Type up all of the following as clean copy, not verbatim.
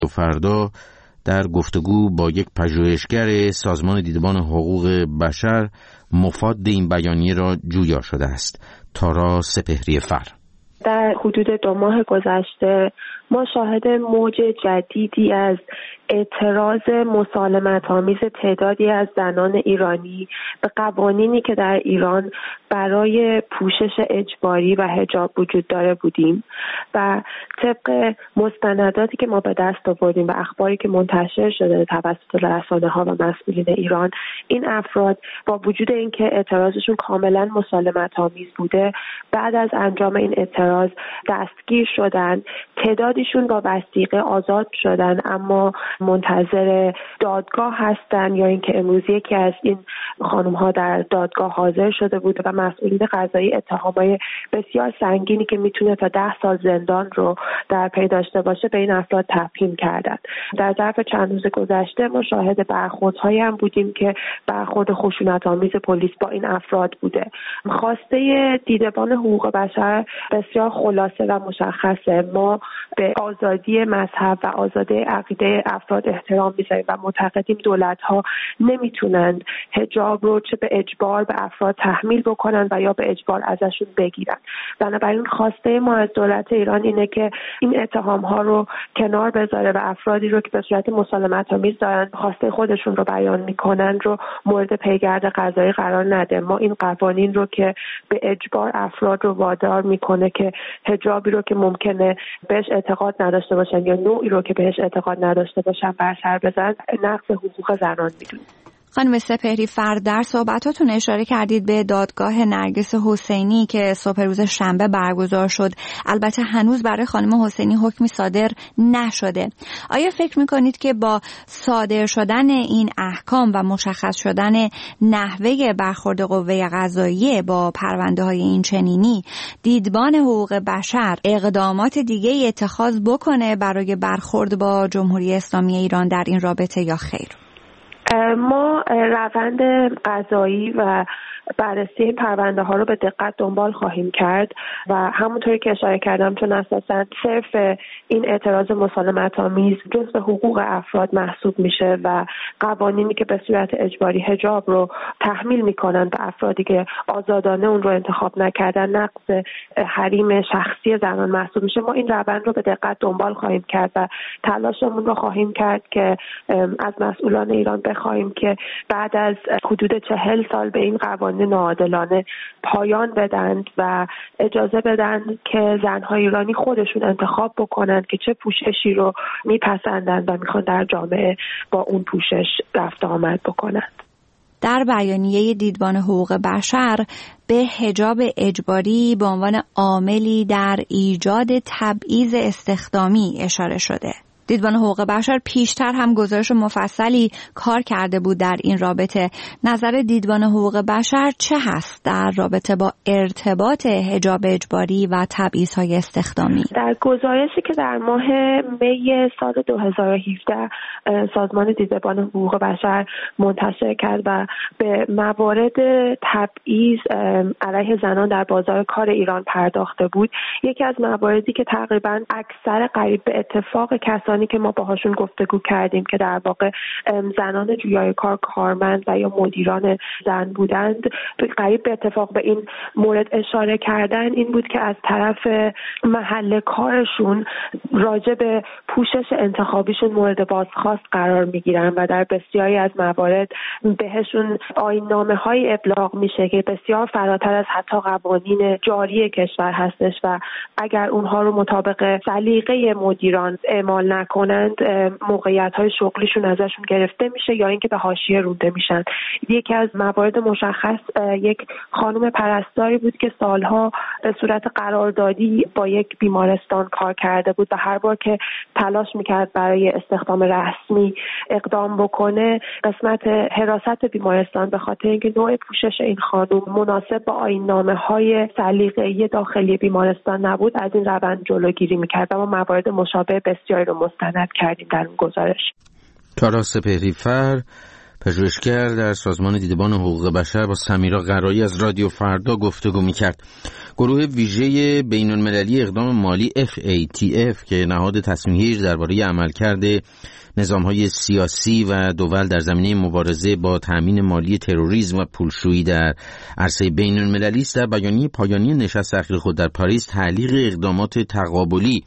فردا در گفتگو با یک پژوهشگر سازمان دیدبان حقوق بشر مفاد این بیانیه را جویا شده است. تارا سپهری‌فر: در حدود 2 ماه گذشته ما شاهد موج جدیدی از اعتراض مسالمت‌آمیز تعدادی از زنان ایرانی به قوانینی که در ایران برای پوشش اجباری و حجاب وجود داره بودیم و طبق مستنداتی که ما به دست آوردیم و اخباری که منتشر شده توسط رسانه‌ها و مسئولین ایران، این افراد با وجود اینکه اعتراضشون کاملا مسالمت‌آمیز بوده، بعد از انجام این اعتراض دستگیر شدن. تعدادیشون با وثیقه آزاد شدن اما منتظر دادگاه هستن، یا اینکه امروز یکی از این خانم‌ها در دادگاه حاضر شده بوده و مسئولین قضایی اتهامای بسیار سنگینی که میتونه تا 10 سال زندان رو در پی داشته باشه به این افراد تفهیم کردن. در ظرف چند روز گذشته ما شاهد برخوردهایی هم بودیم که برخورد خشونت‌آمیز پلیس با این افراد بوده. خواسته دیدبان حقوق بشر بسیار خلاصه و مشخصه. ما به آزادی مذهب و آزادی عقیده افراد احترام می‌ذاریم و معتقدیم دولت‌ها نمیتونند حجاب رو چه به اجبار به افراد تحمیل بکنن و یا به اجبار ازشون بگیرن. بنابراین خواسته ما از دولت ایران اینه که این اتهام‌ها رو کنار بذاره و افرادی رو که به صورت مسالمت‌آمیز دارن خواسته خودشون رو بیان میکنن رو مورد پیگرد قضایی قرار نده. ما این قوانین رو که به اجبار افراد رو وادار میکنه که حجابی رو که ممکنه بهش اعتقاد نداشته باشن یا نوعی رو که بهش اعتقاد نداشته باشن بر سر بزنن، نقض حقوق زنان میدونیم. خانم سپهری‌فر، در صحبتاتون اشاره کردید به دادگاه نرگس حسینی که صبح روز شنبه برگزار شد. البته هنوز برای خانم حسینی حکمی صادر نشده. آیا فکر میکنید که با صادر شدن این احکام و مشخص شدن نحوه برخورد قوه قضاییه با پرونده های این چنینی، دیدبان حقوق بشر اقدامات دیگه اتخاذ بکنه برای برخورد با جمهوری اسلامی ایران در این رابطه یا خیر؟ ما روند قضایی و بررسی این پرونده ها رو به دقت دنبال خواهیم کرد و همونطوری که اشاره کردم چون اساساً صرف این اعتراض مسالمت‌آمیز جزء حقوق افراد محسوب میشه و قوانینی که به صورت اجباری حجاب رو تحمیل میکنن به افرادی که آزادانه اون رو انتخاب نکردن نقض حریم شخصی زنان محسوب میشه. ما این روند رو به دقت دنبال خواهیم کرد و تلاشمون رو خواهیم کرد که از مسئولان ایران بخواهیم که بعد از حدود 40 سال به این قوانین ناعادلانه پایان بدن و اجازه بدن که زن‌های ایرانی خودشون انتخاب بکنن که چه پوششی رو میپسندن و میخوان در جامعه با اون پوشش رفت آمد بکنن. در بیانیه دیدبان حقوق بشر به حجاب اجباری به عنوان عاملی در ایجاد تبعیض استخدامی اشاره شده. دیدبان حقوق بشر پیشتر هم گزارش مفصلی کار کرده بود در این رابطه. نظر دیدبان حقوق بشر چه هست در رابطه با ارتباط حجاب اجباری و تبعیض‌های استخدامی؟ در گزارشی که در ماه می سال 2017 سازمان دیدبان حقوق بشر منتشر کرد و به موارد تبعیض علیه زنان در بازار کار ایران پرداخته بود، یکی از مواردی که تقریباً اکثر قریب به اتفاق کسانی که ما باهاشون گفتگو کردیم که در واقع زنان جویای کار، کارمند و یا مدیران زن بودند، قریب به اتفاق به این مورد اشاره کردن این بود که از طرف محل کارشون راجع به پوشش انتخابیشون مورد بازخواست قرار میگیرن و در بسیاری از موارد بهشون آیین‌نامه‌های ابلاغ میشه که بسیار فراتر از حتی قوانین جاری کشور هستش و اگر اونها رو مطابق سلیقه مدیران اعمال نکنند موقعیت‌های شغلیشون ازشون گرفته میشه یا اینکه به حاشیه رونده میشن. یکی از موارد مشخص یک خانم پرستاری بود که سالها به صورت قراردادی با یک بیمارستان کار کرده بود و هر بار که تلاش میکرد برای استخدام رسمی اقدام بکنه، قسمت حراست بیمارستان به خاطر اینکه نوع پوشش این خانم مناسب با آیین‌نامه‌های سلیقه‌ای داخلی بیمارستان نبود، از این روند جلوگیری میکرد و ما موارد مشابه بسیاری رو مستند کردیم در اون گزارش. تارا سپهری‌فر، پژوهشگر در سازمان دیدبان حقوق بشر با سمیرا قرایی از رادیو فردا گفتگو می‌کرد. گروه ویژه بین‌المللی اقدام مالی FATF که نهاد تصمیم‌گیری درباره عملکرد نظام‌های سیاسی و دول در زمینه مبارزه با تأمین مالی تروریسم و پولشویی در عرصه بین‌المللی است، در بیانیه پایانی نشست اخیر خود در پاریس تعلیق اقدامات تقابلی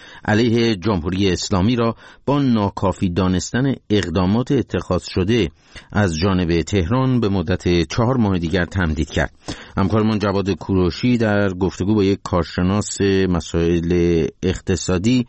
علیه جمهوری اسلامی را با ناکافی دانستن اقدامات اتخاذ شده از جانب تهران به مدت 4 ماه دیگر تمدید کرد. همکارمان جواد کوروشی در گفتگو با یک کارشناس مسائل اقتصادی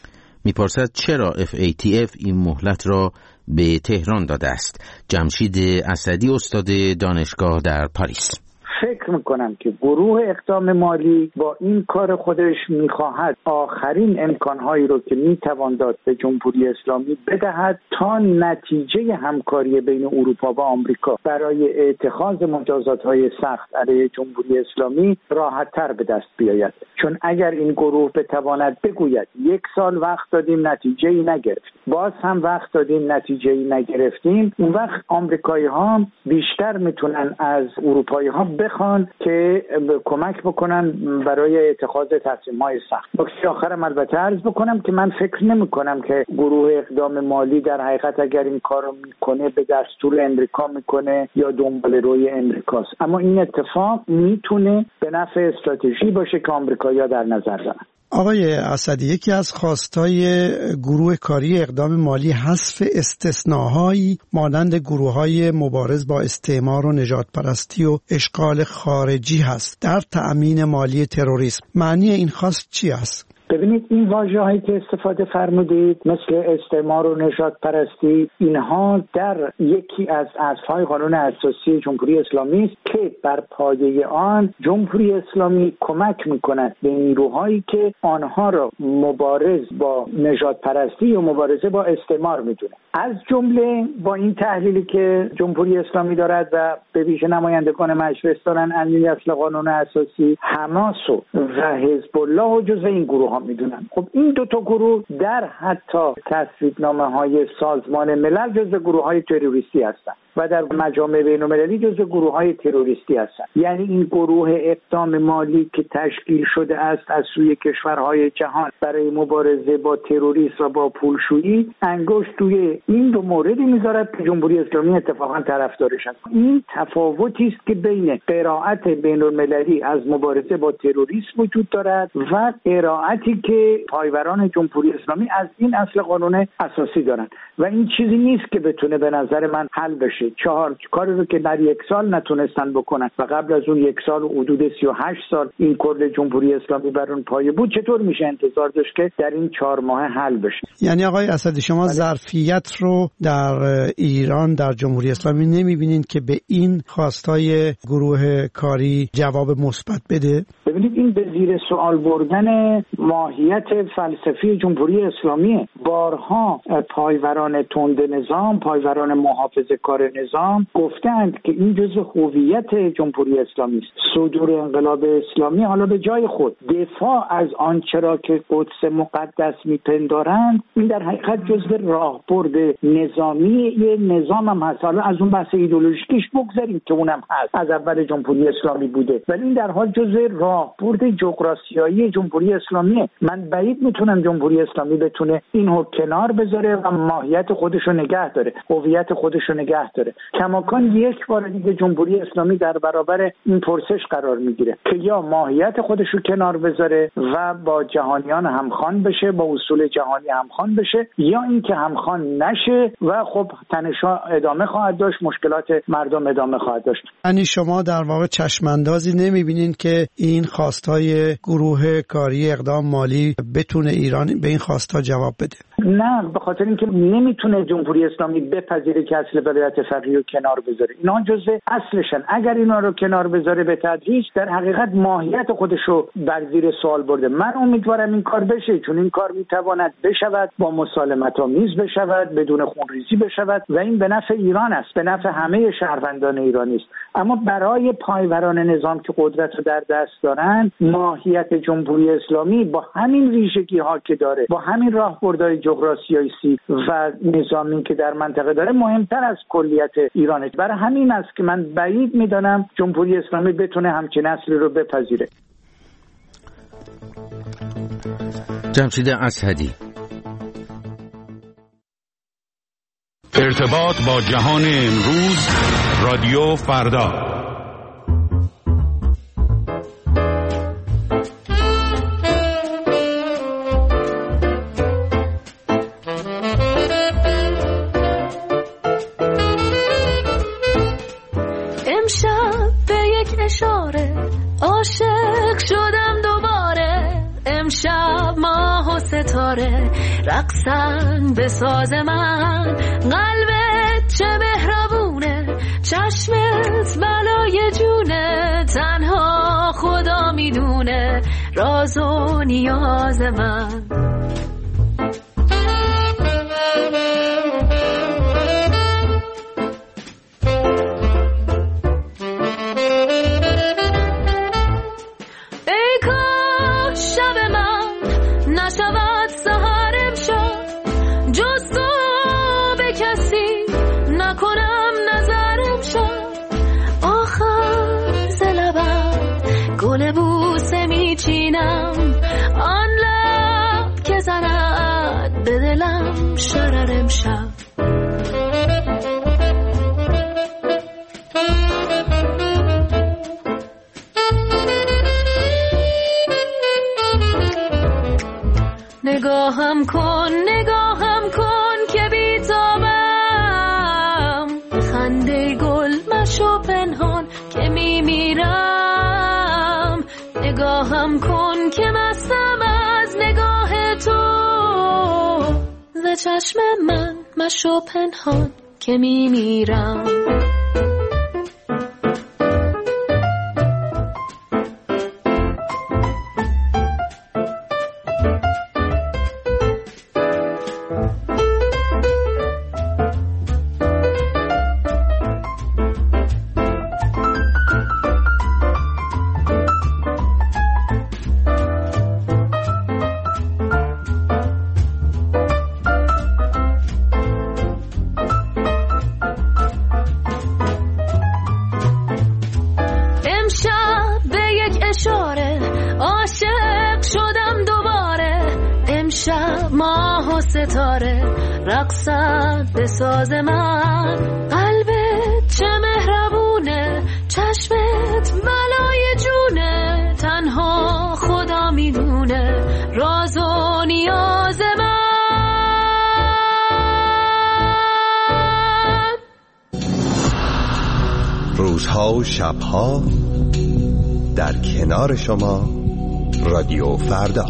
میپرسد چرا FATF این مهلت را به تهران داده است. جمشید اسدی، استاد دانشگاه در پاریس: فکر میکنم که گروه اقدام مالی با این کار خودش میخواهد آخرین امکانهایی رو که میتوان داد به جمهوری اسلامی بدهد تا نتیجه همکاری بین اروپا و آمریکا برای اتخاذ مجازات‌های سخت علیه جمهوری اسلامی راحت‌تر به دست بیاید. چون اگر این گروه بتواند بگوید 1 سال وقت دادیم نتیجه‌ای نگرفتیم، باز هم وقت دادیم نتیجه‌ای نگرفتیم، اون وقت آمریکایی‌ها بیشتر میتونن از اروپایی‌ها بخوان که کمک بکنن برای اتخاذ تصمیم‌های سخت. نکته آخرم البته عرض بکنم که من فکر نمی‌کنم که گروه اقدام مالی در حقیقت اگر این کارو میکنه به دستور امریکا میکنه یا دنبال روی امریکاست، اما این اتفاق میتونه به نفع استراتژی باشه که آمریکایی‌ها در نظر دارن. آقای اسدی، یکی از خواستای گروه کاری اقدام مالی حذف استثناهایی مانند گروه‌های مبارز با استعمار و نژادپرستی و اشغال خارجی هست در تأمین مالی تروریسم. معنی این خواست چی است؟ ببینید، این واژه‌هایی که استفاده فرمودید مثل استعمار و نژادپرستی، اینها در یکی از اصل‌های قانون اساسی جمهوری اسلامی است که بر پایه آن جمهوری اسلامی کمک می‌کند به نیروهایی که آنها را مبارز با نژادپرستی یا مبارزه با استعمار می‌دونه. از جمله با این تحلیلی که جمهوری اسلامی دارد و به ویژه نمایندگان مجلس دارن علیه اصل قانون اساسی، حماس و حزب الله و جزء این گروه میدونن. خب این 2 تا گروه در حتی تصویبنامه‌های سازمان ملل جزو گروه‌های تروریستی هستند و در مجامع بین‌المللی جزو گروه‌های تروریستی هستند. یعنی این گروه اقدام مالی که تشکیل شده است از سوی کشورهای جهان برای مبارزه با تروریسم و با پولشویی، انگشت توی این 2 موردی میذارد که جمهوری اسلامی اتفاقا طرفدارش است. این تفاوتی است که بین قرائت بین‌المللی از مبارزه با تروریسم وجود دارد و قرائتی که پایوران جمهوری اسلامی از این اصل قانون اساسی دارند و این چیزی نیست که بتونه به نظر من حل بشه. 4 کاری رو که در 1 سال نتونستن بکنن و قبل از اون 1 سال و حدود 38 سال این کل جمهوری اسلامی بر اون پایه بود، چطور میشه انتظار داشت که در این 4 ماه حل بشه؟ یعنی آقای اسدی، شما ظرفیت رو در ایران در جمهوری اسلامی نمیبینید که به این خواستای گروه کاری جواب مثبت بده؟ ببینید، این به زیر سوال بردن ماهیت فلسفی جمهوری اسلامی. بارها پایوران تند نظام، پایوران محافظه کار نظام گفتند که این جزء هویت جمهوری اسلامی است. صدور انقلاب اسلامی حالا به جای خود، دفاع از آنچه را که قدس مقدس میپندارند، این در حقیقت جزء راهبرد نظامی یه نظام هم هست. حالا از اون بحث ایدئولوژیکش بگذاریم که اونم هست، از اول جمهوری اسلامی بوده، ولی این در حال جزء راهبرد جغرافیایی جمهوری اسلامیه. من بعید میتونم جمهوری اسلامی بتونه اینو کنار بذاره و ماهیت خودش رو نگه داره، هویت خودش رو نگه داره. کماکان 1 بار دیگه جمهوری اسلامی در برابر این پرسش قرار میگیره که یا ماهیت خودش رو کنار بذاره و با جهانیان همخوان بشه، با اصول جهانی همخوان بشه، یا اینکه همخوان نشه و خب تنش‌ها ادامه خواهد داشت، مشکلات مردم ادامه خواهد داشت. یعنی شما در واقع چشماندازی نمیبینین که این خواستای گروه کاری اقدام مالی بتونه ایران به این خواستا جواب بده؟ نه، به خاطر اینکه نمیتونه جمهوری اسلامی بپذیره که اصل ولایت فقیه رو کنار بذاره. اینا جزء اصلشن. اگر اینا رو کنار بذاره به تدریج، در حقیقت ماهیت خودش رو بر زیر سوال برده. من امیدوارم این کار بشه، چون این کار میتواند بشود با مسالمت آمیز بشود، بدون خونریزی بشود و این به نفع ایران است، به نفع همه شهروندان ایرانی است. اما برای پایوران نظام که قدرت رو در دست دارن، ماهیت جمهوری اسلامی با همین ویژگی ها که داره، با همین راهبردهای جغرافیایی و نظامی که در منطقه داره مهمتر از کلیت ایرانه. برای همین است که من بعید میدانم جمهوری اسلامی بتونه همچین اصلی رو بپذیره. جمشید اسعدی. ارتباط با جهان امروز، رادیو فردا. امشب به یک اشاره عاشق شدم دوباره، امشب ماه و ستاره رقصن به ساز من، قلبت چه مهربونه، چشمت بلای جونه، تنها خدا میدونه راز و نیاز من. آن لب که زند به دلم شرر امشب، نگاهم کن که بیتابم، خنده گل مشو پنهان که میمیرم، نگاهم کن که مستم از نگاه تو، ز چشم من مشو پنهان که میمیرم. ستاره رقصد به ساز من، قلبت چه مهربونه، چشمت بلای جونه، تنها خدا میدونه راز و نیاز من. روزها و شبها در کنار شما، رادیو فردا.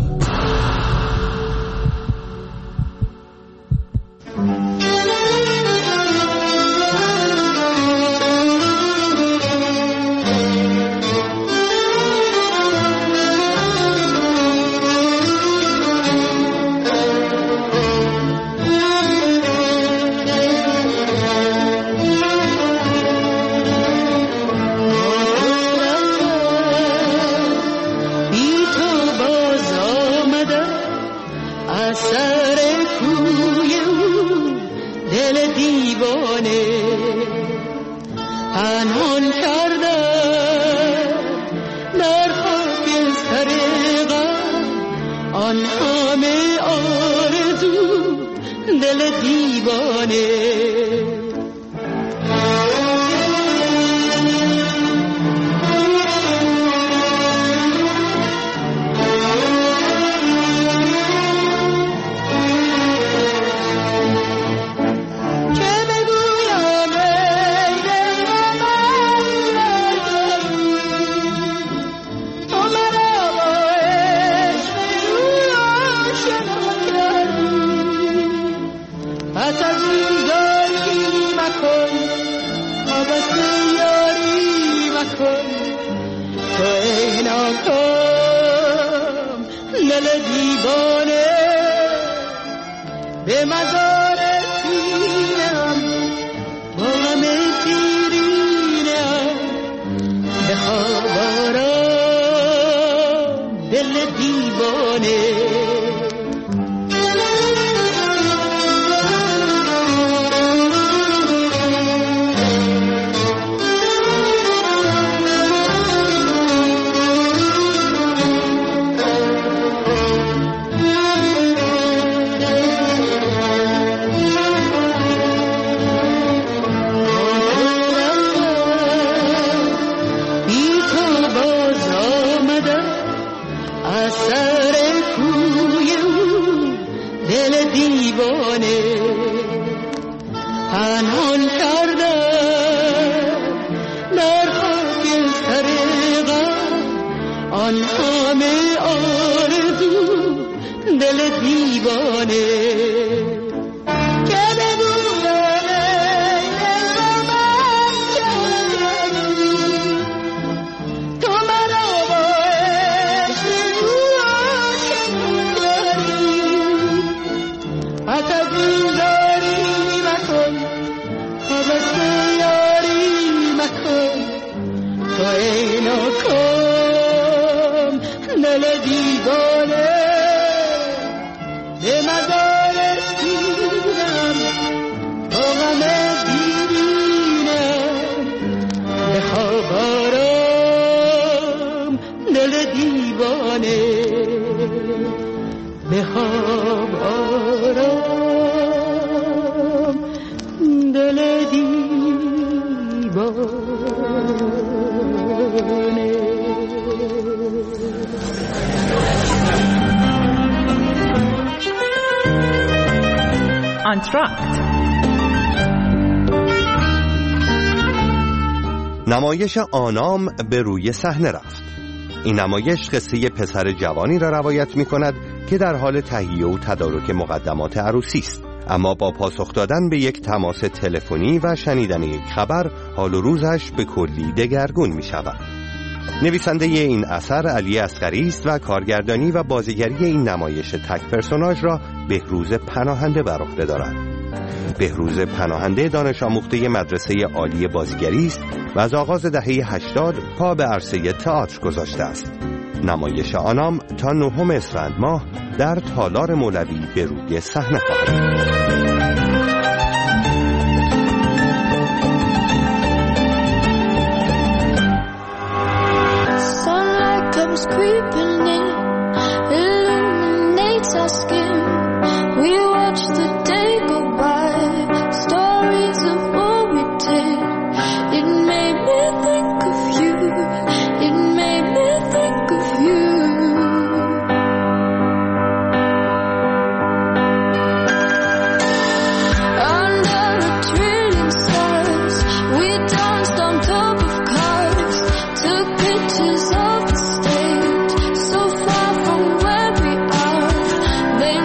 دیوانه پنهان کردم در خاک سر غم آن همه آرزو دل دیوانه نمایش آنام به روی صحنه رفت. این نمایش قصه پسر جوانی را روایت می کند که در حال تهیه و تدارک مقدمات عروسی است، اما با پاسخ دادن به یک تماس تلفنی و شنیدن یک خبر حال و روزش به کلی دگرگون می شود. نویسنده این اثر علی اصغری است و کارگردانی و بازیگری این نمایش تک پرسوناژ را بهروز پناهنده بر عهده دارد. بهروز پناهنده دانش آموخته مدرسه عالی بازیگری است و از آغاز دهه 80 پا به عرصه تئاتر گذاشته است. نمایش آنام تا 9 اسفند ماه در تالار مولوی به روی صحنه خواهد. They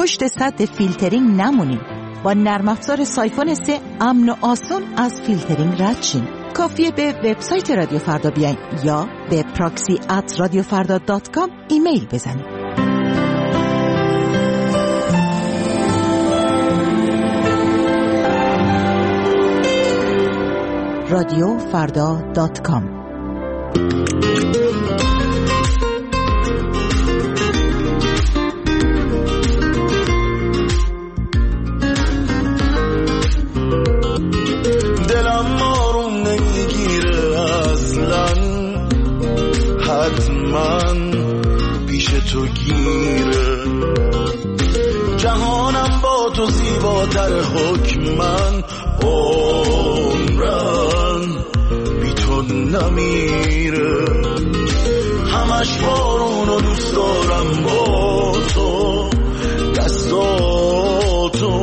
پشت سد فیلترینگ نمونین. با نرم افزار سایفون 3 امن و آسون از فیلترینگ رد شین. کافیه به وبسایت رادیو فردا بیاین یا به proxy@radiofarda.com ایمیل بزنید. radiofarda.com. من پیش تو گیره، جهانم با تو زیباتر، حکمن عمرن بی تو نمیره، همش بارونو دوست دارم با تو، دستاتو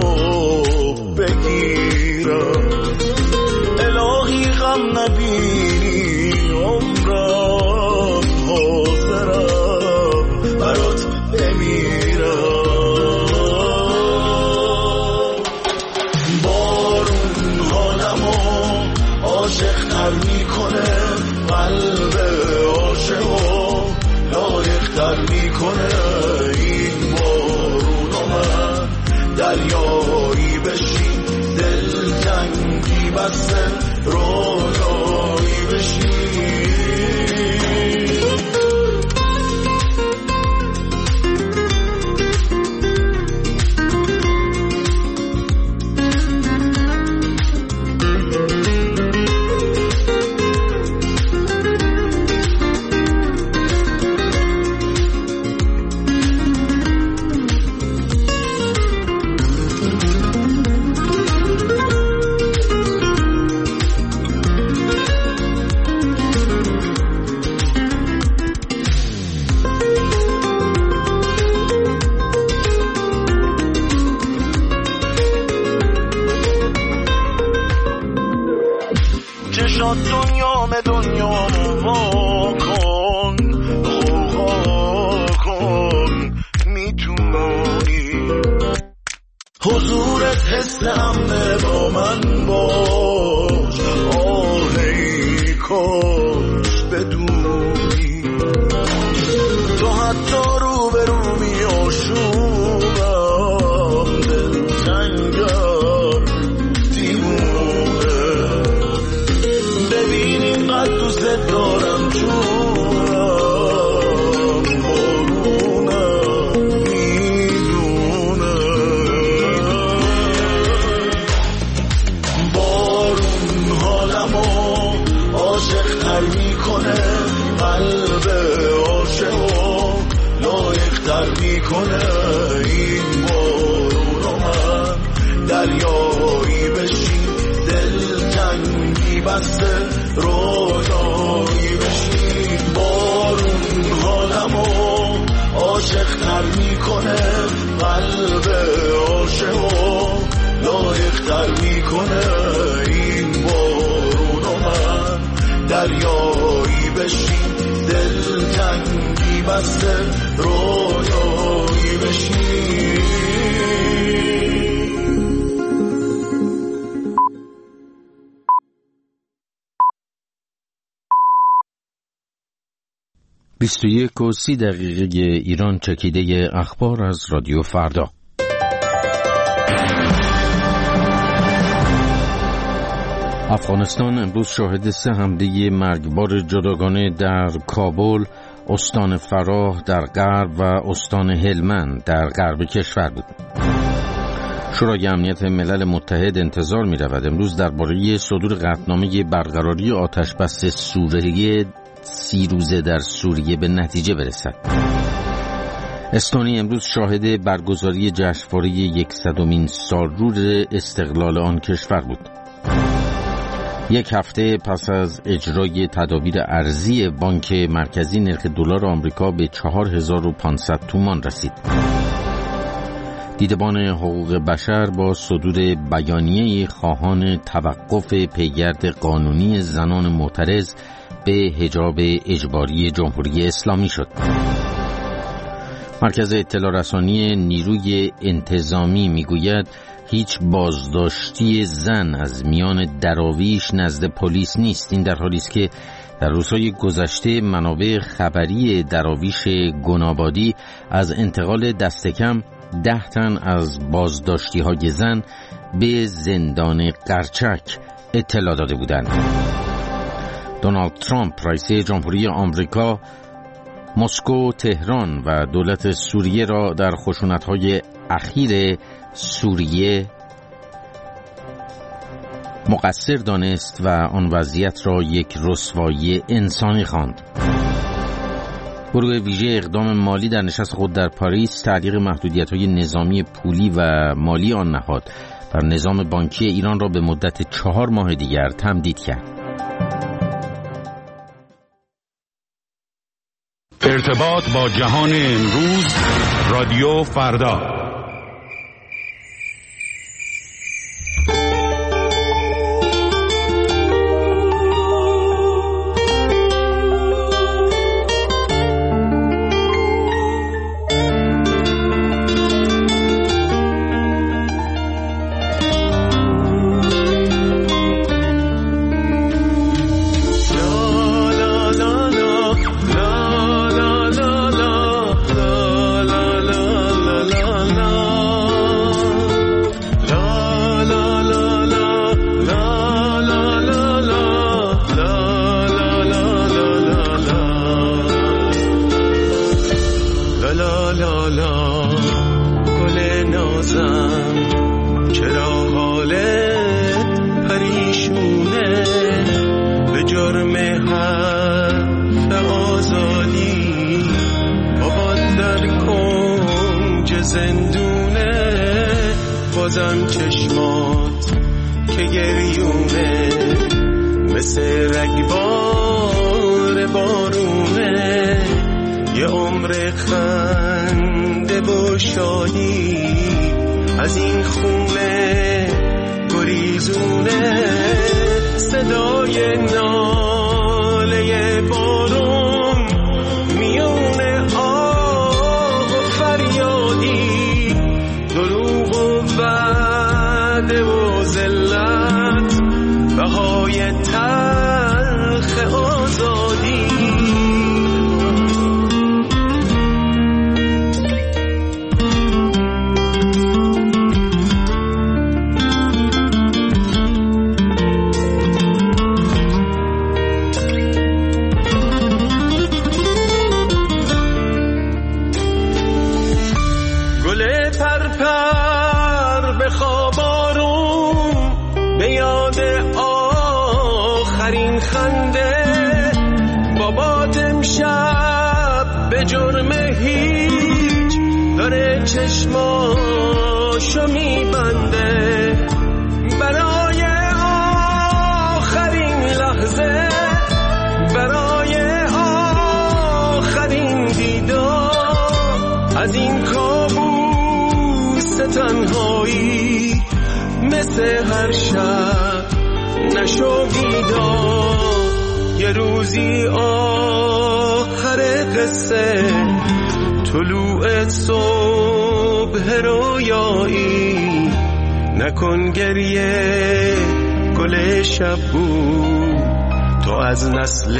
بگیرم، الهی غم نبینی عمرم، حاضرم برات بمیرم. بارون حالمو عاشق تر میکنه، قلب عاشقو لایق تر میکنه، این بارونو من دریایی بشین، دلتنگی بسته رویایی بشین. حضورت حس امنه، با من باش، آهی کاش بدونی تو حتی رو به رو می آشوبم، دلتنگم دیوونه، ببین اینقدر دوست دارم جونم، بارونم میدونه، بارون حالمو عاشق تر میکنه، قلب عاشقو لایق تر میکنه، این بارونو من دریایی بشین، دلتنگی بسته رویایی بشین. بارون حالمو عاشق تر میکنه، قلب عاشقو لایق تر میکنه، این بارونو من دریایی بشین، دلتنگی بسته رویایی بشین. 21:30 ایران، چکیده اخبار از رادیو فردا. افغانستان امروز شاهد 3 حمله مرگبار جداگانه در کابل، استان فراه در غرب و استان هلمند در غرب کشور بود. شورای امنیت ملل متحد انتظار می رود امروز درباره صدور قطعنامه برقراری آتشبس سوریه 30 روزه در سوریه به نتیجه برسد. استونی امروز شاهد برگزاری جشنواره 100مین سالروز استقلال آن کشور بود. یک هفته پس از اجرای تدابیر ارزی بانک مرکزی، نرخ دلار آمریکا به 4500 تومان رسید. دیدبان حقوق بشر با صدور بیانیه خواهان توقف پیگرد قانونی زنان معترض به حجاب اجباری جمهوری اسلامی شد. مرکز اطلاع رسانی نیروی انتظامی میگوید هیچ بازداشتی زن از میان دراویش نزد پلیس نیست. این در حالی است که در روزهای گذشته منابع خبری دراویش گنابادی از انتقال دست کم 10 تن از بازداشتی‌های زن به زندان قرچک اطلاع داده بودند. دونالد ترامپ رئیس جمهوری آمریکا مسکو، تهران و دولت سوریه را در خشونت‌های اخیر سوریه مقصر دانست و آن وضعیت را یک رسوایی انسانی خواند. گروه ویژه اقدام مالی در نشست خود در پاریس تعلیق محدودیت‌های نظامی پولی و مالی آن نهاد بر نظام بانکی ایران را به مدت 4 ماه دیگر تمدید کرد. ارتباط با جهان امروز، رادیو فردا. بازم چشمات که گریونه مثل رگبار بارونه، یه عمر خنده و شادی از این خونه گریزونه، صدای ناله بارون میونه آه و فریادی، دروغ و وعده و ذلت، بهای تلخ آزادی. چشماشو میبنده برای آخرین لحظه، برای آخرین دیدار از این کابوس تنهایی، مثل هر شب نشو بیدار، یه روزی آخر قصه، طلوع صبح رویایی، نکن گریه گل شب بود، تو از نسل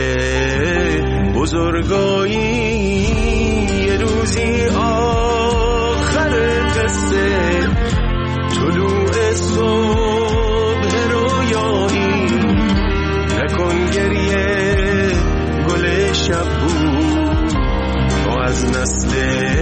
بزرگایی، یه روزی آخر قصه، طلوع صبح رویایی، نکن گریه گل شب بود، تو از نسل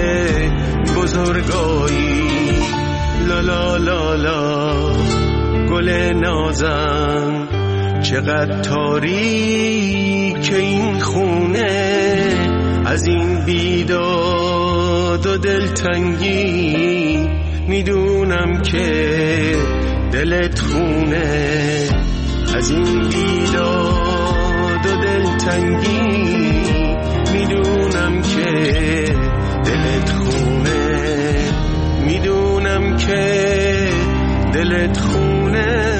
بزرگایی. لا لا لا لا گل نازم، چقدر تاریک این خونه، از این بیداد و دلتنگی، میدونم که دلت خونه، از این بیداد و دلتنگی، میدونم که دلت خونه، میدونم که دلت خونه.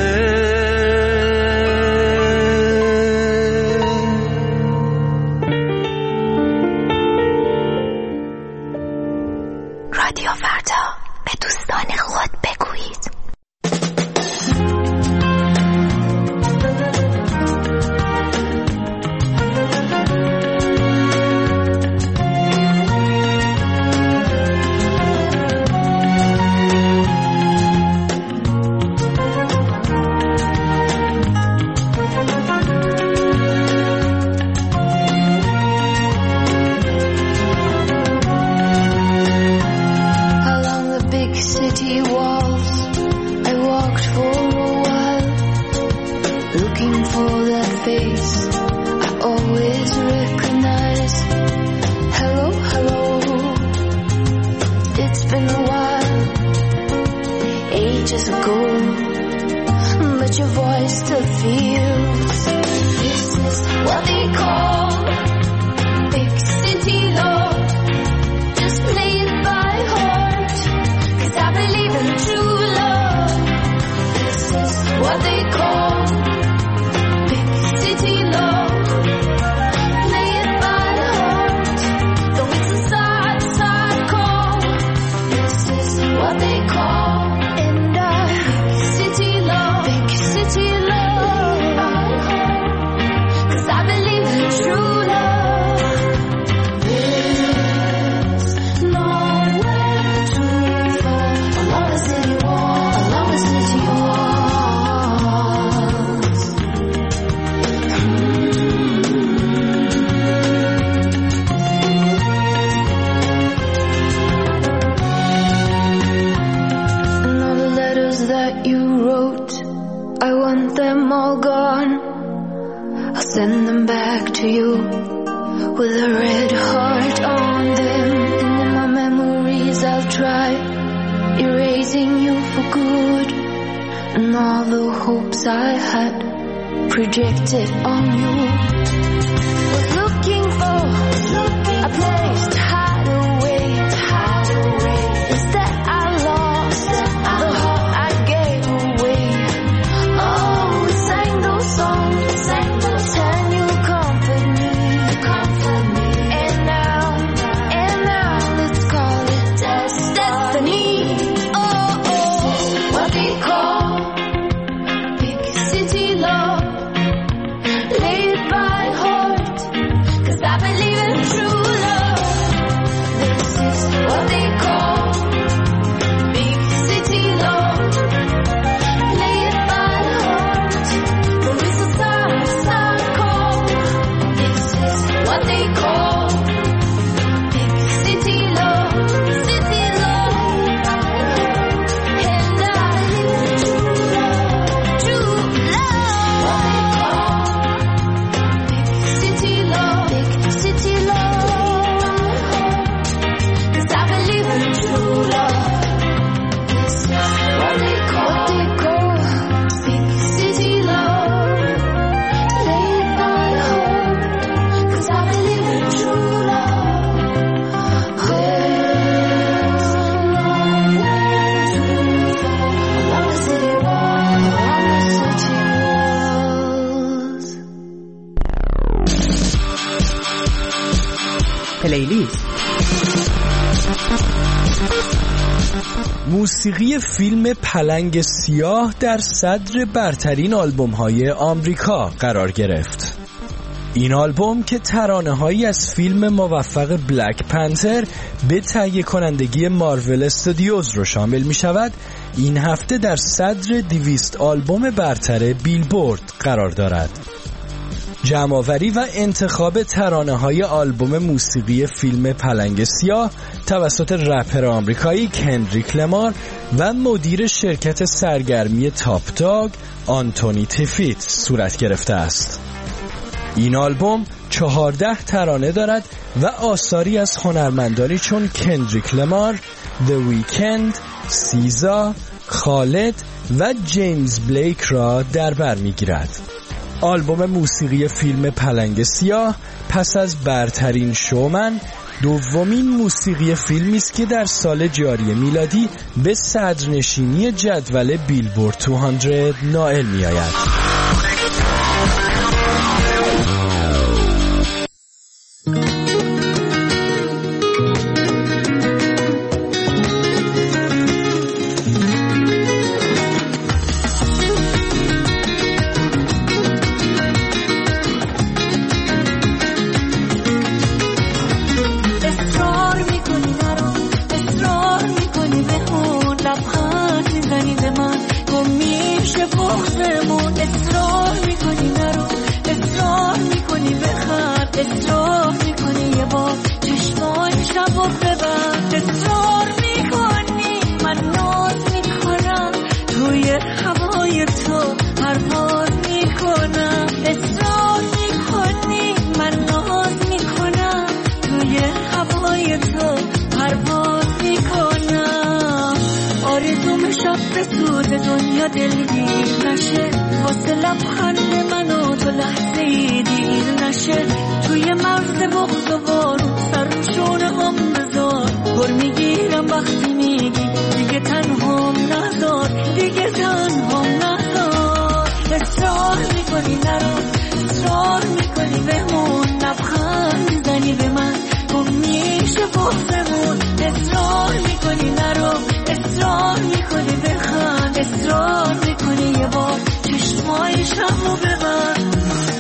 رادیو فردا، به دوستان خود بگویید. Projected on you, was looking for a place to hide away. Instead I lost the heart I gave away. Oh, we sang those songs, and you comfort me. And now let's call it destiny. Oh, what they call big city love. پلیلیست. موسیقی فیلم پلنگ سیاه در صدر برترین آلبوم‌های آمریکا قرار گرفت. این آلبوم که ترانه‌هایی از فیلم موفق بلک پنتر به تهیه کنندگی مارول استودیوز رو شامل می‌شود، این هفته در صدر 200 آلبوم برتر بیلبورد قرار دارد. جمع‌آوری و انتخاب ترانه‌های آلبوم موسیقی فیلم پلنگ سیاه توسط رپر آمریکایی کندریک لمار و مدیر شرکت سرگرمی تاپ داگ آنتونی تیفیت صورت گرفته است. این آلبوم 14 ترانه دارد و آثاری از هنرمندانی چون کندریک لمار، The Weeknd، سیزا، خالد و جیمز بلیک را در بر می‌گیرد. آلبوم موسیقی فیلم پلنگ سیاه پس از برترین شومن دومین موسیقی فیلمی است که در سال جاری میلادی به صدرنشینی جدول بیلبورد 200 نائل می‌آید. دنیا دلگیر نشه، واسه لبخند من و تو لحظه‌ای دیر نشه، توی مرز بغض و بارون سر رو شونه هم بذار، پر میگیرم وقتی میگی دیگه تنهام نذار، دیگه تنهام نذار. اصرار میکنی نرو، اصرار میکنی بمون، لبخند میزنی به من گم میشه بغضمون. اصرار میکنی نرو، اصرار میکنی بخند، اصرار میکنی یه بار چشمای شبو ببند.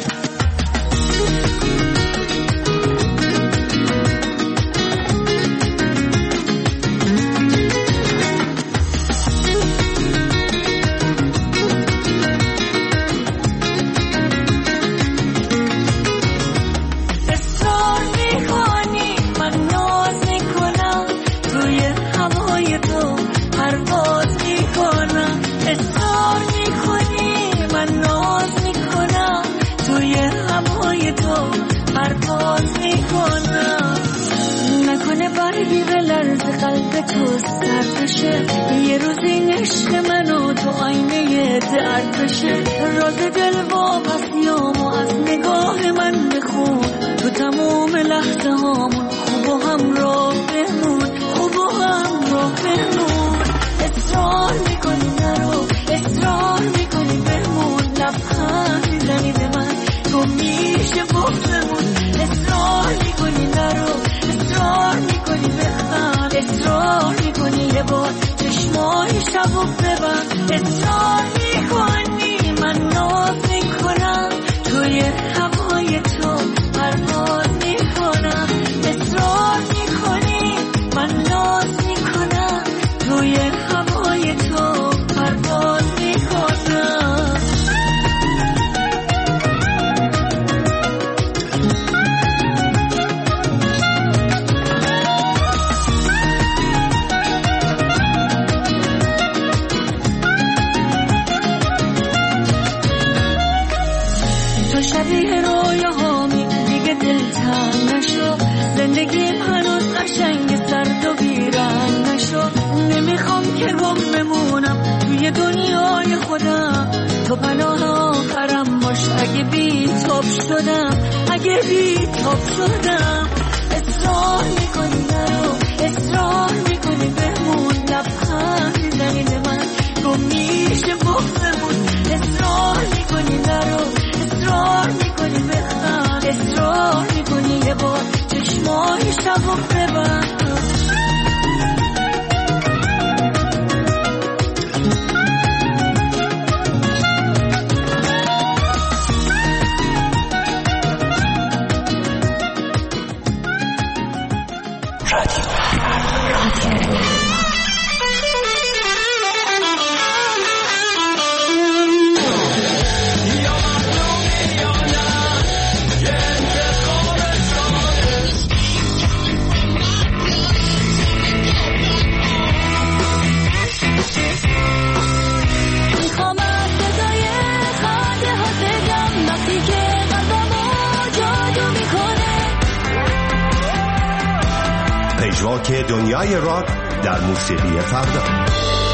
برگی به لرز قلب تو سرد بشه، یه روز این عشق من و تو آینه درد بشه، راز دل واپسیامو از نگاه من بخون، تو تمام لحظه هامون خوب و همراه بمون، خوب و همراه بمون. اصرار میکنی نرو، اصرار میکنی بمون، لبخند میزنی به من تو میشه بغضمون. اصرار میکنی نرو، اصرار میکنی بخند، اصرار میکنی یه بار چشمای شبو ببند. اصرار میکنی من ناز میکنم، توی هوای تو پرواز میکنم. اصرار میکنی من ناز میکنم، توی هوای تو پرواز میکنم. شبیه رویاهامی دیگه دلتنگ نشو، زندگیم هنوز قشنگ سرد و ویران نشو، نمیخوام که گم بمونم توی دنیای خودم، تو پناه آخرم باش اگه بی‌تاب شدم، اگه بی‌تاب شدم. اصرار میکنی نرو، اصرار میکنی بمون، لبخند میزنی به من گم میشه بغضمون. اصرار میکنی نرو، اصرار میکنی بخند، اصرار میکنی یه بار چشمای شبو ببند. پژواک دنیای راک در موسیقی فردا.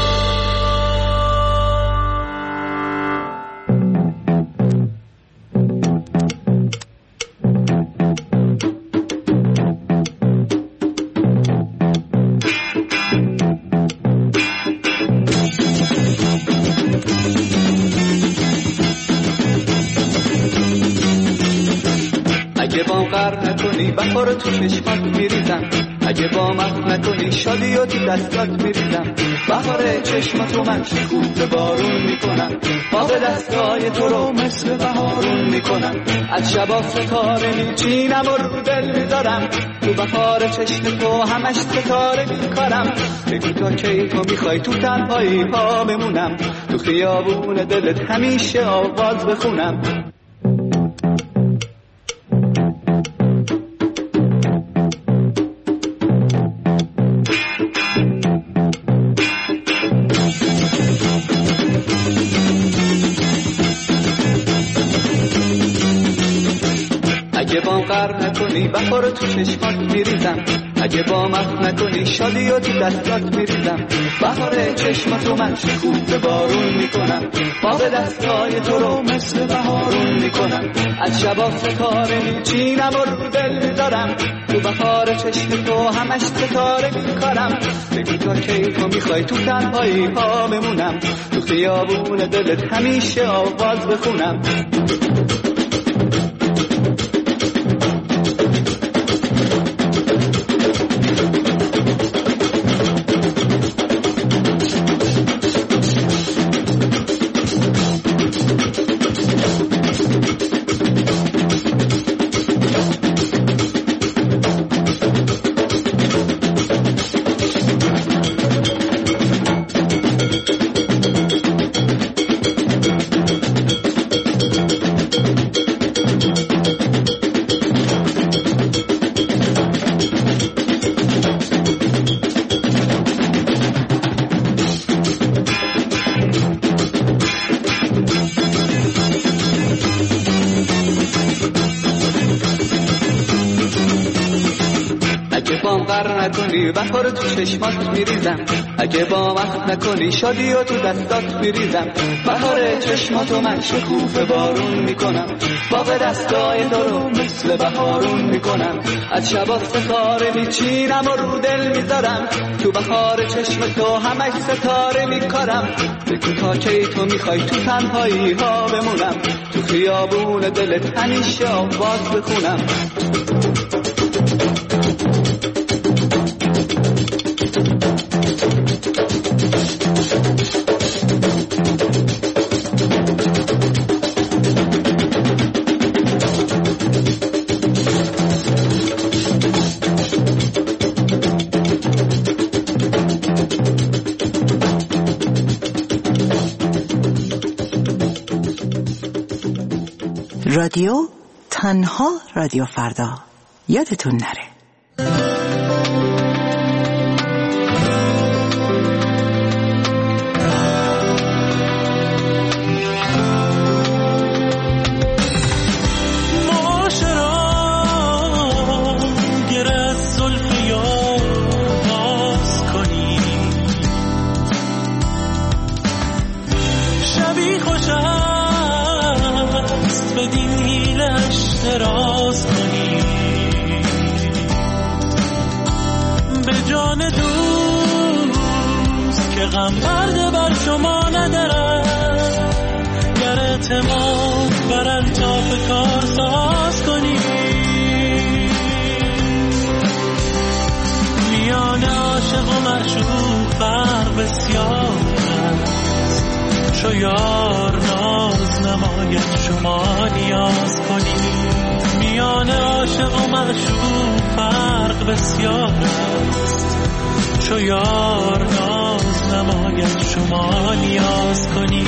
اگه با قرار نکنی بخار تو چشمات میریزم، اگه با من نکنی شادی و تو دستات میریزم، بهار چشماتو من شکوفه بارون میکنم، باغ دستای تو رو مثل بهارون میکنم، از شبا ستاره میچینم و رو دل میذارم، تو بهار چشم تو همش ستاره میکارم، بگو تا کی تو میخوای تو تنهایی پا بمونم، تو خیابون دلت همیشه آواز بخونم. اگه با قرار نکنی بخار تو چشمات میریزم، اگه با مخ نکنی شادی و تو دستات میریزم بهار چشماتو من شکوفه بارون میکنم باغ دستای تو رو مثل بهارون میکنم از شبا ستاره میچینم و رو دل میذارم تو بهار چشم تو همش ستاره میکارم بگو تا کی تو میخوای تو تنهایی ها بمونم تو خیابون دلت همیشه آواز بخونم بهار تو چشمات میریزم اگه با وقت نکنی شادی و تو دستات میریزم بهار چشماتو من شکوفه بارون میکنم باغ دستای تو رو مثل بهارون میکنم از شبا ستاره میچینم و رو دل میذارم تو بهار چشم تو همش ستاره میکارم بگو تا کی تو میخوای تو تنهایی ها بمونم تو خیابون دلت همیشه آواز بخونم رادیو تنها رادیو فردا یادتون نره. دراز کنی به جان دوست که غم برده بر شما ندارد گر اعتماد بر الطاف کار ساز کنی میان عاشق و معشوق فرق بسیار است چو یار ناز نماید شما نیاز کنی میان عاشق و معشوق فرق بسیار است چو یار ناز نماید شما نیاز کنی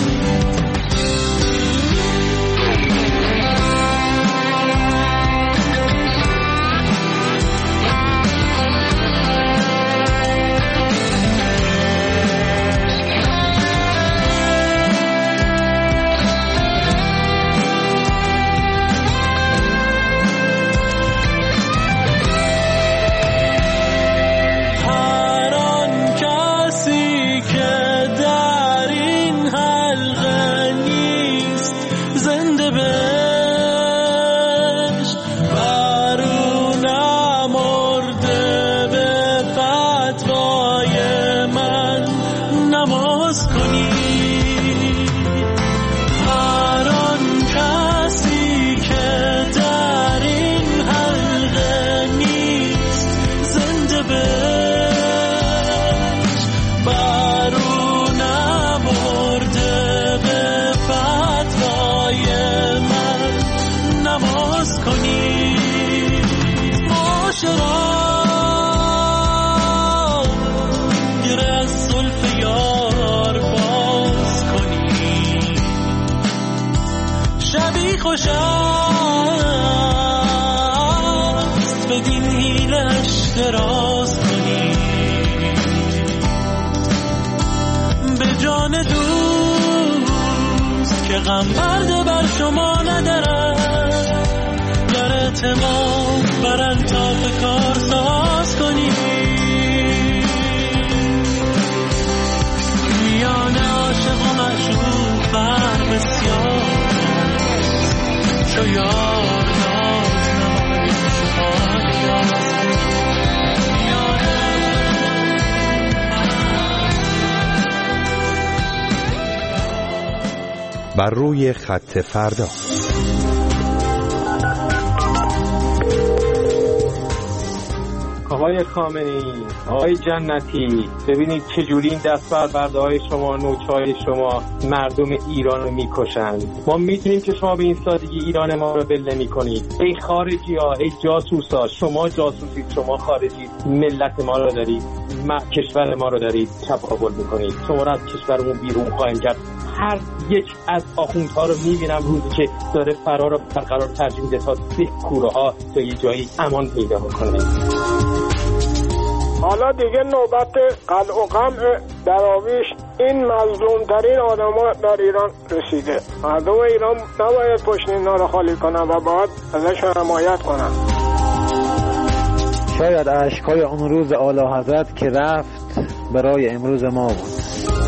خوش است بدین حیلش دراز کنی به جان دوست که غم برده بر شما ندارد گر اعتماد بر الطاف کار ساز و یار بر روی خط فردا. آقای خامنه‌ای، آقای جنتی، ببینید چجوری این دست‌بربرده‌های شما، نوچه‌های شما مردم ایران رو میکشند. ما میدونیم که شما به این سادگی ایران ما رو بل نمی‌کنید. ای خارجی‌ها، ای جاسوسا، شما جاسوسید، شما خارجی، ملت ما رو دارید، کشور ما رو دارید چپاول می‌کنید. شما رو از کشورمون بیرون خواهیم کرد. هر یک از آخوندها رو میبینم روزی که داره فرار رو برقرار ترجیح میده تا به کوره‌ها تا یه جایی امان پیدا بکنه. حالا دیگه نوبت قلع و قمع دراویش این مظلومترین آدم‌ها در ایران رسیده. مردم ایران نباید پشت اینا رو خالی کنن و باید ازشون حمایت کنن. شاید اشک‌های اون روز اعلی حضرت که رفت برای امروز ما بود.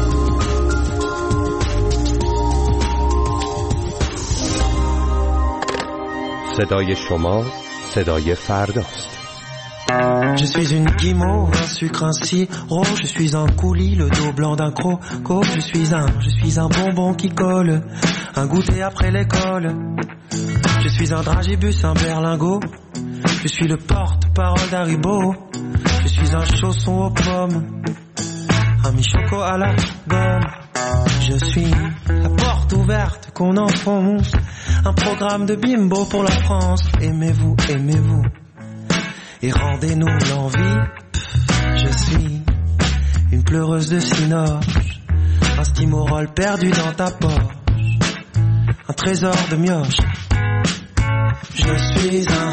صدای شما، صدای فرداست. Je suis une guimauve, un sucre, un sirop. Je suis un coulis, le dos blanc d'un croco. Je suis un bonbon qui colle, un goûter après l'école. Je suis un dragibus, un berlingot. Je suis le porte-parole d'Haribo. Je suis un chausson aux pommes, un mi-choco à la gomme. Je suis la porte ouverte qu'on enfonce, un programme de bimbo pour la France. Aimez-vous, aimez-vous et rendez-nous l'envie. Je suis une pleureuse de cinoche, un stimorol perdu dans ta poche, un trésor de mioche. Je suis un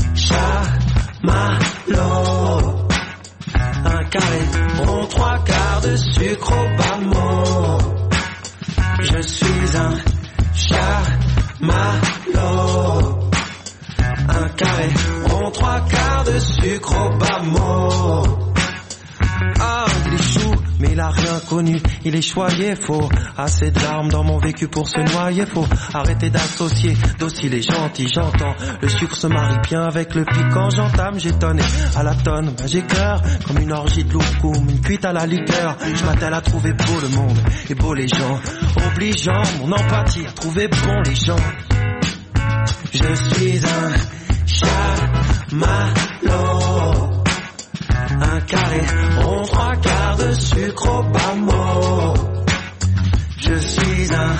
chamallow, un carré rond, 3/4 de sucre au bas mot. Je suis un chamallow, un carré rond, 3/4 de sucre au bas mot. Ah, il est chou, mais il a rien connu, il est choyé, faut assez de larmes dans mon vécu pour se noyer, faut arrêter d'associer docile et gentil, j'entends, le sucre se marie bien avec le piquant, j'entame, j'étonne à la tonne, bah j'ai cœur, comme une orgie de loukoum, une cuite à la liqueur, je m'attelle à trouver beau le monde, et beau les gens, obligeant mon empathie à trouver bon les gens. Je suis un chamallow, un carré rond, 3/4 de sucre au bas mot. Je suis un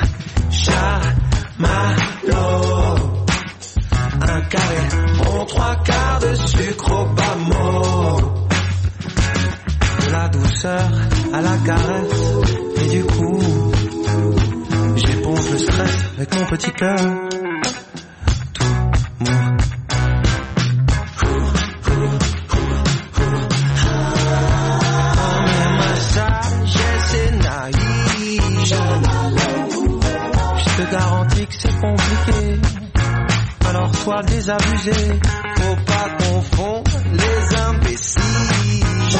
chamallow, un carré rond, 3/4 de sucre au bas mot. De la douceur à la caresse, et du coup j'éponge le stress avec mon petit cœur. Garantis que c'est compliqué, alors toi désabusé, faut pas confondre les imbéciles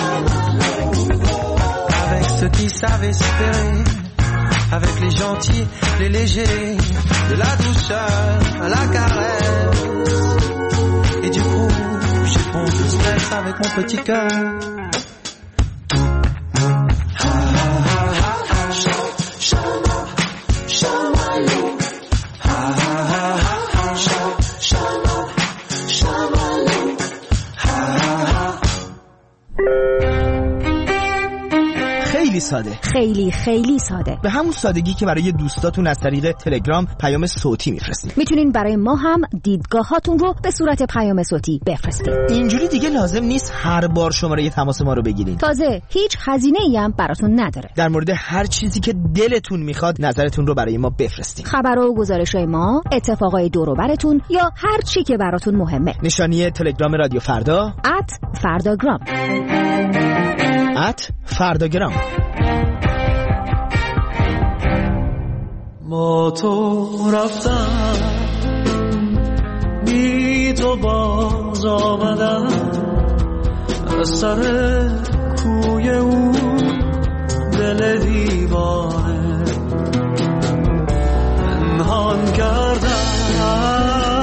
avec ceux qui savent espérer, avec les gentils, les légers, de la douceur à la caresse, et du coup j'éponge le stress avec mon petit cœur. خیلی ساده. به همون سادگی که برای دوستاتون از طریق تلگرام پیام صوتی میفرستید. میتونین برای ما هم دیدگاهاتون رو به صورت پیام صوتی بفرستید. اینجوری دیگه لازم نیست هر بار شماره تماس ما رو بگیرین. تازه هیچ هزینه‌ای هم براتون نداره. در مورد هر چیزی که دلتون میخواد نظرتون رو برای ما بفرستید. خبرها و گزارش‌های ما، اتفاقای دور و براتون یا هر چی که براتون مهمه. نشانی تلگرام رادیو فردا @فرداگرام. @فرداگرام. با تو رفتم، بی تو باز آمدم، از سر کوی او دل دیوانه پنهان کردم.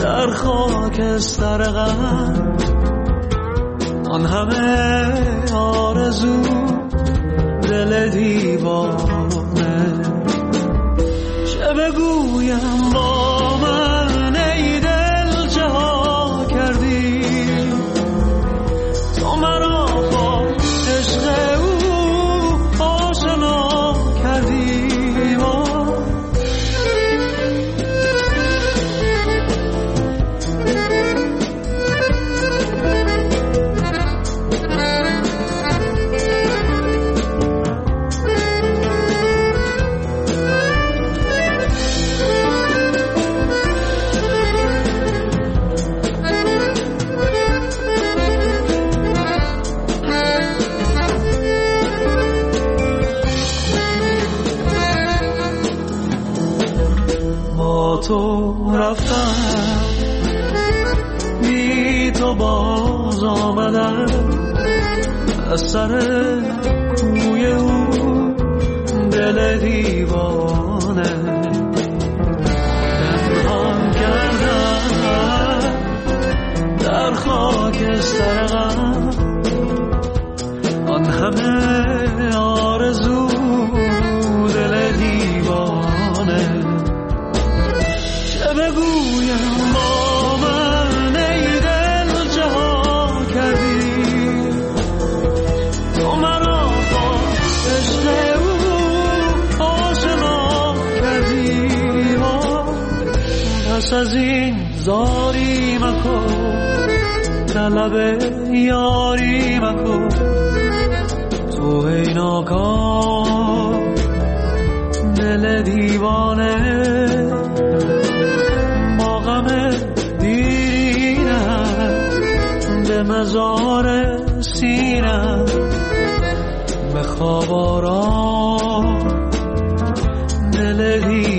در خاکستر غم، آن همه آرزو دل دیوانه. چه بگویم با من ای دل چه ها کردی، تو مرا با عشق او آشنا کردی. تو رفتم بی تو باز آمدم، از سر کوی او دل دیوانه پنهان کردم در خاکستر غم، آن همه آرزو دل دیوانه. بگویم با من ای دل چه ها کردی، تو مرا با عشق او آشنا کردی. پس از این زاری مکن، طلب یاری مکن، تو ای ناکام دل دیوانه. به مزار سینم به خواب آرام دل